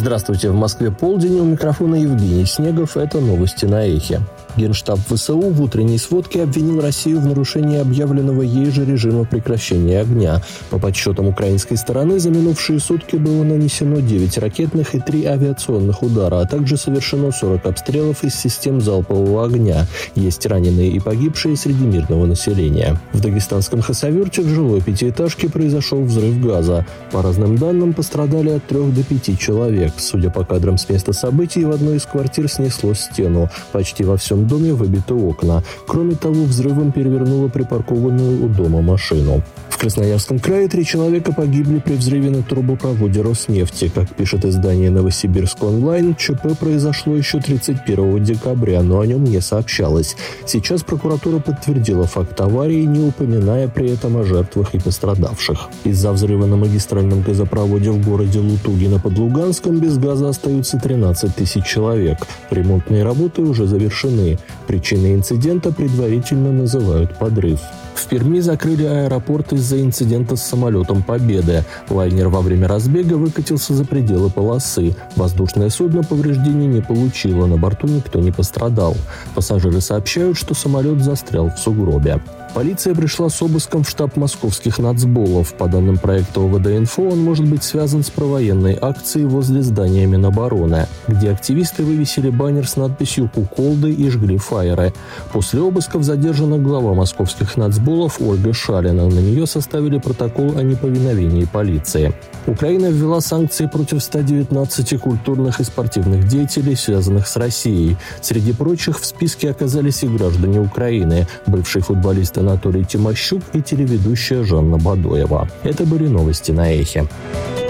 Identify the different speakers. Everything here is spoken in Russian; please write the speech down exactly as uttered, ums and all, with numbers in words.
Speaker 1: Здравствуйте, в Москве полдень, у микрофона Евгений Снегов, это новости на Эхе. Генштаб ВСУ в утренней сводке обвинил Россию в нарушении объявленного ей же режима прекращения огня. По подсчетам украинской стороны, за минувшие сутки было нанесено девять ракетных и три авиационных удара, а также совершено сорок обстрелов из систем залпового огня. Есть раненые и погибшие среди мирного населения. В дагестанском Хасавюрте в жилой пятиэтажке произошел взрыв газа. По разным данным, пострадали от трех до пяти человек. Судя по кадрам с места событий, в одной из квартир снесло стену. Почти во всем доме выбиты окна. Кроме того, взрывом перевернуло припаркованную у дома машину. В Красноярском крае три человека погибли при взрыве на трубопроводе Роснефти. Как пишет издание «Новосибирск онлайн», ЧП произошло еще тридцать первого декабря, но о нем не сообщалось. Сейчас прокуратура подтвердила факт аварии, не упоминая при этом о жертвах и пострадавших. Из-за взрыва на магистральном газопроводе в городе Лутугино под Луганском без газа остаются тринадцать тысяч человек. Ремонтные работы уже завершены. Причиной инцидента предварительно называют подрыв. В Перми закрыли аэропорт из-за инцидента с самолетом «Победы». Лайнер во время разбега выкатился за пределы полосы. Воздушное судно повреждений не получило, на борту никто не пострадал. Пассажиры сообщают, что самолет застрял в сугробе. Полиция пришла с обыском в штаб московских нацболов. По данным проекта ОВД-Инфо, он может быть связан с провоенной акцией возле здания Минобороны, где активисты вывесили баннер с надписью «Куколды» и жгли фаеры. После обысков задержана глава московских нацболов Ольга Шалина. На нее составили протокол о неповиновении полиции. Украина ввела санкции против ста девятнадцати культурных и спортивных деятелей, связанных с Россией. Среди прочих в списке оказались и граждане Украины, бывший футболист Анатолий Тимощук и телеведущая Жанна Бадоева. Это были новости на Эхе.